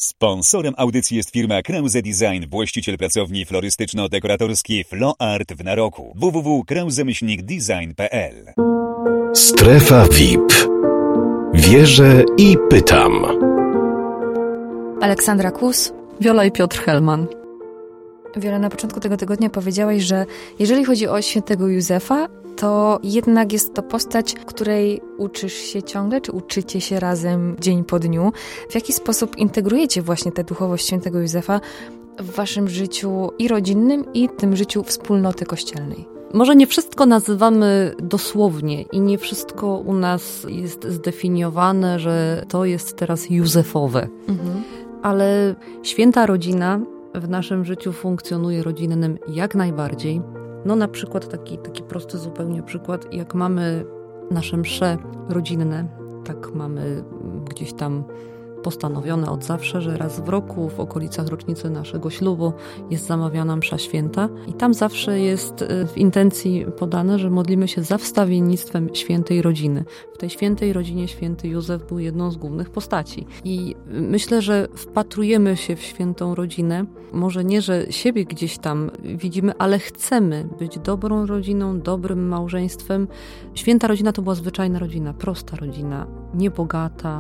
Sponsorem audycji jest firma Krause Design, właściciel pracowni florystyczno-dekoratorskiej Flo Art w Naroku. www.krause-design.pl. Strefa VIP. Wierzę i pytam. Aleksandra Kus, Wiola i Piotr Hellman. Wiola, na początku tego tygodnia powiedziałaś, że jeżeli chodzi o świętego Józefa, to jednak jest to postać, której uczysz się ciągle, czy uczycie się razem dzień po dniu. W jaki sposób integrujecie właśnie tę duchowość świętego Józefa w waszym życiu i rodzinnym, i tym życiu wspólnoty kościelnej? Może nie wszystko nazywamy dosłownie i nie wszystko u nas jest zdefiniowane, że to jest teraz Józefowe. Ale święta rodzina w naszym życiu funkcjonuje rodzinnym jak najbardziej. No na przykład taki prosty zupełnie przykład, jak mamy nasze msze rodzinne, tak mamy gdzieś tam postanowione od zawsze, że raz w roku w okolicach rocznicy naszego ślubu jest zamawiana msza święta i tam zawsze jest w intencji podane, że modlimy się za wstawiennictwem świętej rodziny. W tej świętej rodzinie święty Józef był jedną z głównych postaci. I myślę, że wpatrujemy się w świętą rodzinę. Może nie, że siebie gdzieś tam widzimy, ale chcemy być dobrą rodziną, dobrym małżeństwem. Święta rodzina to była zwyczajna rodzina, prosta rodzina, niebogata,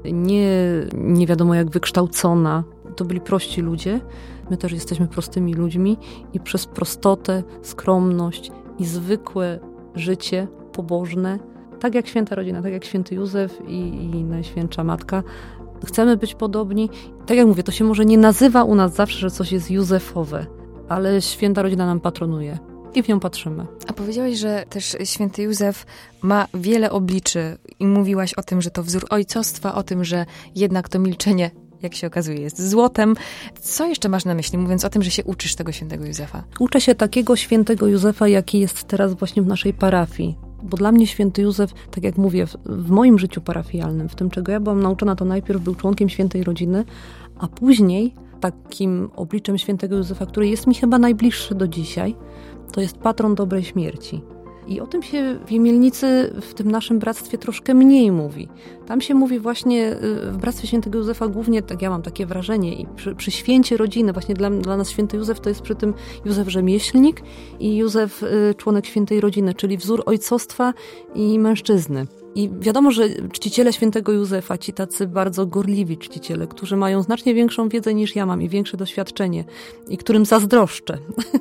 nie wiadomo jak wykształcona. To byli prości ludzie. My też jesteśmy prostymi ludźmi i przez prostotę, skromność i zwykłe życie pobożne, tak jak święta rodzina, tak jak święty Józef i Najświętsza Matka, chcemy być podobni. Tak jak mówię, to się może nie nazywa u nas zawsze, że coś jest józefowe, ale święta rodzina nam patronuje. I w nią patrzymy. A powiedziałaś, że też święty Józef ma wiele obliczy i mówiłaś o tym, że to wzór ojcostwa, o tym, że jednak to milczenie, jak się okazuje, jest złotem. Co jeszcze masz na myśli, mówiąc o tym, że się uczysz tego świętego Józefa? Uczę się takiego świętego Józefa, jaki jest teraz właśnie w naszej parafii. Bo dla mnie święty Józef, tak jak mówię, w moim życiu parafialnym, w tym czego ja byłam nauczona, to najpierw był członkiem świętej rodziny, a później takim obliczem świętego Józefa, który jest mi chyba najbliższy do dzisiaj, to jest patron dobrej śmierci. I o tym się w Jemielnicy, w tym naszym bractwie troszkę mniej mówi. Tam się mówi właśnie w bractwie świętego Józefa głównie, tak ja mam takie wrażenie, i przy święcie rodziny, właśnie dla nas święty Józef to jest przy tym Józef rzemieślnik i Józef członek świętej rodziny, czyli wzór ojcostwa i mężczyzny. I wiadomo, że czciciele świętego Józefa, ci tacy bardzo gorliwi czciciele, którzy mają znacznie większą wiedzę niż ja mam i większe doświadczenie i którym zazdroszczę.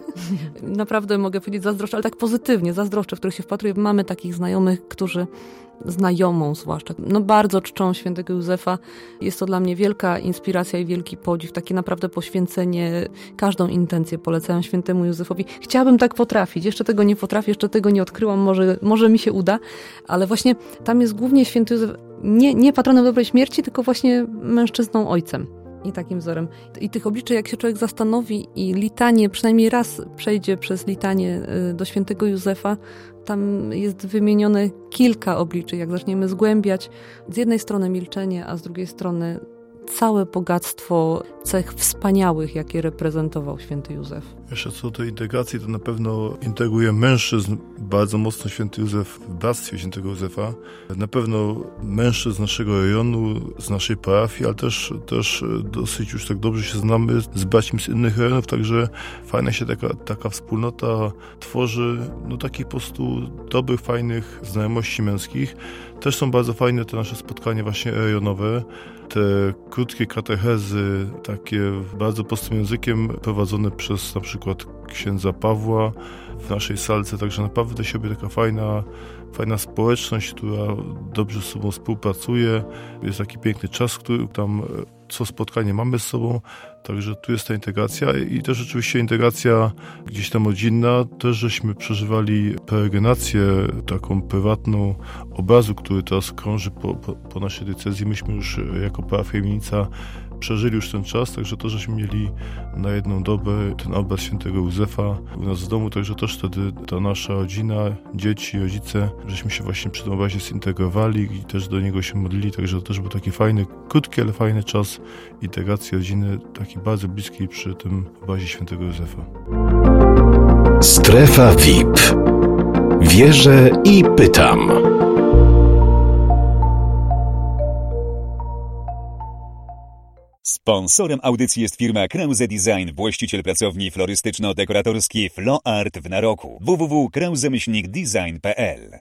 Naprawdę mogę powiedzieć zazdroszczę, ale tak pozytywnie zazdroszczę, w których się wpatruję. Mamy takich znajomych, którzy znajomą zwłaszcza, bardzo czczą świętego Józefa. Jest to dla mnie wielka inspiracja i wielki podziw, takie naprawdę poświęcenie, każdą intencję polecają świętemu Józefowi. Chciałabym tak potrafić, jeszcze tego nie potrafię, jeszcze tego nie odkryłam, może mi się uda, ale właśnie tam jest głównie święty Józef nie patronem dobrej śmierci, tylko właśnie mężczyzną, ojcem. I takim wzorem. I tych obliczy, jak się człowiek zastanowi i litanie, przynajmniej raz przejdzie przez litanie do świętego Józefa, tam jest wymienione kilka obliczy, jak zaczniemy zgłębiać. Z jednej strony milczenie, a z drugiej strony całe bogactwo cech wspaniałych, jakie reprezentował święty Józef. Jeszcze co do integracji, to na pewno integruje mężczyzn bardzo mocno święty Józef w bractwie świętego Józefa. Na pewno mężczyzn z naszego rejonu, z naszej parafii, ale też dosyć już tak dobrze się znamy z braćmi z innych rejonów, także fajna się taka wspólnota tworzy, takich po prostu dobrych, fajnych znajomości męskich. Też są bardzo fajne te nasze spotkania właśnie rejonowe. Te krótkie katechezy, takie bardzo prostym językiem, prowadzone przez na przykład księdza Pawła w naszej salce, także naprawdę siebie taka fajna społeczność, która dobrze z sobą współpracuje. Jest taki piękny czas, który tam co spotkanie mamy z sobą, także tu jest ta integracja i też oczywiście integracja gdzieś tam rodzinna. Też żeśmy przeżywali peregrynację taką prywatną obrazu, który teraz krąży po naszej diecezji. Myśmy już jako parafia Jemielnica przeżyli już ten czas, także to, żeśmy mieli na jedną dobę ten obraz świętego Józefa u nas w domu, także też wtedy ta nasza rodzina, dzieci, rodzice, żeśmy się właśnie przy tym obrazie zintegrowali i też do niego się modlili, także to też był taki fajny, krótki, ale fajny czas integracji rodziny, taki bardzo bliski przy tym obrazie świętego Józefa. Strefa VIP. Wierzę i pytam. Sponsorem audycji jest firma Krause Design, właściciel pracowni florystyczno-dekoratorskiej Flo Art w Naroku. www.krause-design.pl